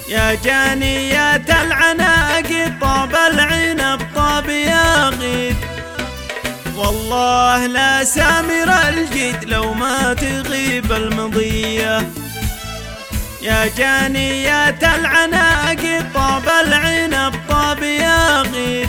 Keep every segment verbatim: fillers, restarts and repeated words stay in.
يا جانية العناق طاب العنب طاب ياغيد، والله لا سامر الجد لو ما تغيب المضية. يا جانية العناق طاب العنب طاب ياغيد،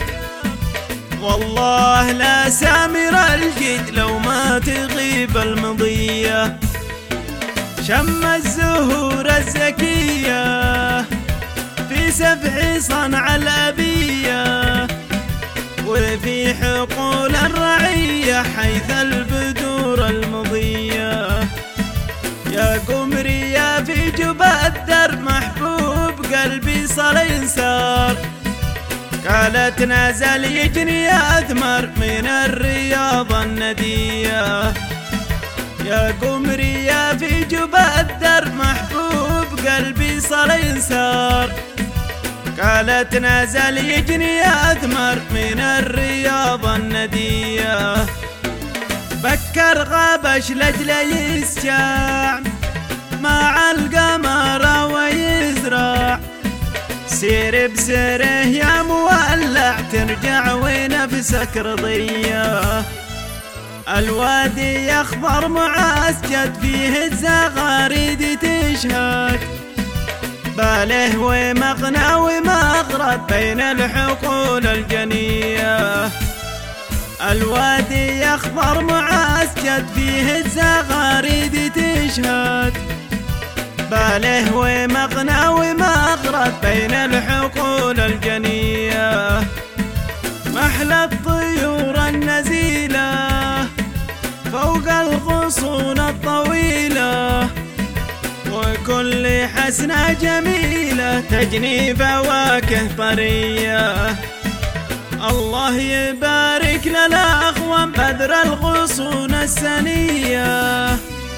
والله لا سامر الجد لو ما تغيب المضية. شم الزهور الزكية في سفح صنع الأبية، وفي حقول الرعية حيث البدور المضية. يا قمرية في جبى الدرب محبوب قلبي صار ينسار، قالت نازل يجني أثمر من الرياض الندية. يا قمرية في جبى الدرب محبوب قلبي صار ينسار، قالت نازل يجني أثمر من الرياض الندية. بكر غابش لجل يسجع مع القمر ويزرع، سير بسره يا مولع ترجع ونفسك رضيه. الوادي يخضر معسجد فيه الزغاريد تشهد، باله ومغنى ومغرد بين الحقول الجنية. الوادي يخضر معسجد فيه الزغاريد تشهد، باله ومغنى ومغرد بين الحقول الجنية. محلى الطيور النزيلة فوق الغصون الطويلة، وكل حسنة جميلة تجني فواكه طرية. الله يبارك لنا أخوان بدر الغصون السنية،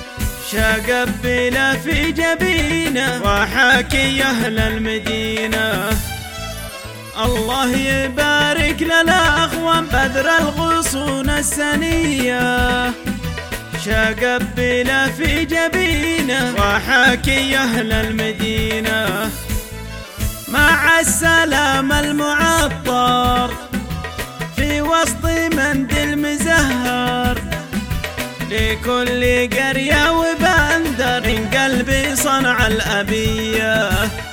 شقبله في جبينه وحاكي أهل المدينة. الله يبارك لنا أخوان بدر الغصون السنية، شقبله في جبينه وحاكي أهل المدينة. مع السلام المعطر في وسط مندل مزهر، لكل قرية وبندر قلبي صنع الأبية.